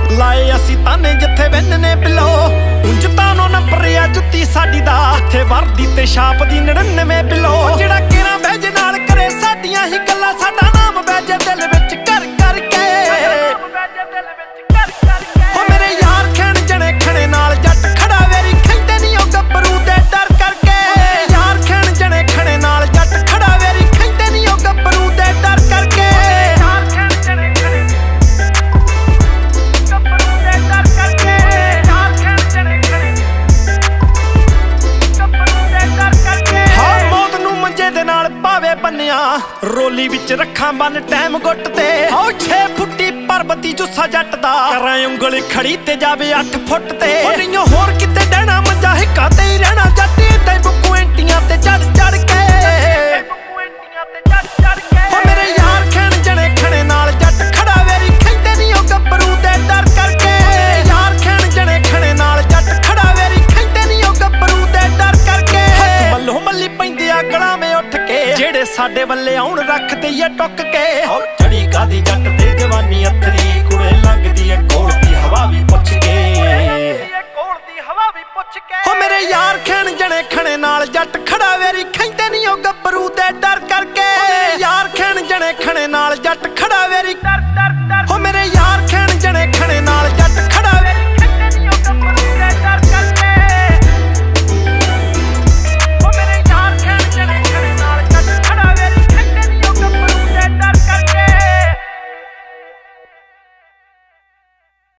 ਲਾਏ ਅਸੀਂ ਤਾਨੇ ਜਿੱਥੇ ਵੰਨ ਨੇ ਬਿਲੋ ਉਂਝ ਤਾਂ ਨੋ ਨੰਬਰਿਆ ਜੁੱਤੀ ਸਾਡੀ ਦਾ ਇੱਥੇ ਵਰਦੀ ਤੇ ਛਾਪ ਦੀ 99 ਬਿਲੋ ਜਿਹੜਾ ਕਿਹੜਾ ਬੈਜ ਨਾਲ ਕਰੇ ਸਾਡੀਆਂ ਹੀ ਗੱਲਾਂ ਸਾਡਾ ਨਾਮ ਬੈਜੇ ਦਿਲ ਵਿੱਚ ਕਰ ਕਰਕੇ ਹੋ ਮੇਰੇ ਯਾਰ ਖੈਣ ਜਣੇ ਖਣੇ ਨਾਲ ਜੱਟ ਖੜਾ ਵੇਰੀ ਖੈਂਦੇ ਨਹੀਂ ਉਹ ਗੱਭਰੂ ਦੇ ਡਰ ਕਰਕੇ ਯਾਰ ਖੈਣ ਜਣੇ ਖਣੇ ਨਾਲ ਜੱਟ ਖੜਾ ਵੇਰੀ ਖੈਂਦੇ ਨਹੀਂ ਉਹ ਗੱਭਰੂ ਦੇ ਡਰ ਕਰਕੇ ਰੋਲੀ ਵਿੱਚ ਰੱਖਾਂ ਬੰਨ ਟਾਈਮ ਗੁੱਟ ਤੇ ਓ 6 ਫੁੱਟੀ ਪਰਬਤੀ ਜੁੱਸਾ ਜੱਟ ਦਾ ਕਰਾਂ ਉਂਗਲ ਖੜੀ ਤੇ ਜਾਵੇ 8 ਫੁੱਟ ਤੇ ਨਹੀਂ ਹੋਰ ਕਿਤੇ ਡਹਿਣਾ ਮੰਜਾ ਹਿੱਕਾ ਤੇ ਹੀ ਰਹਿਣਾ ਜੱਟ ਏਦਾਂ ਹੀ ਬੁੱਕੂ ਐਂਟੀਆਂ ਤੇ ਚੜ ਚੜ ਕੇ ਓ ਮੇਰੇ ਯਾਰ ਖੈਣ ਜਣੇ ਖਣੇ ਨਾਲ ਜੱਟ ਖੜਾ ਵੇਰੀ ਖੈਂਦੇ ਨਹੀਂ ਉਹ ਗੱਭਰੂ ਦੇ ਡਰ ਕਰਕੇ ਯਾਰ ਖੈਣ ਜਣੇ ਖਣੇ ਨਾਲ ਜੱਟ ਖੜਾ ਵੇਰੀ ਖੈਂਦੇ ਨਹੀਂ ਉਹ ਗੱਭਰੂ ਦੇ ਡਰ ਕਰਕੇ ਮੱਲੋ ਮੱਲੀ ਪੈਂਦੇ ਆ ਗਲਾਵੇਂ ਉੱਠ ਕੇ ਜਿਹੜੇ ਸਾਡੇ ਵੱਲੇ ਆਉਣ ਰੱਖਦੇ ਆ ਟੁੱਕ ਕੇ ਹੋ ਚੜੀ ਕਾਦੀ ਜੱਟ ਤੇ ਜਵਾਨੀ ਅੱਥਰੀ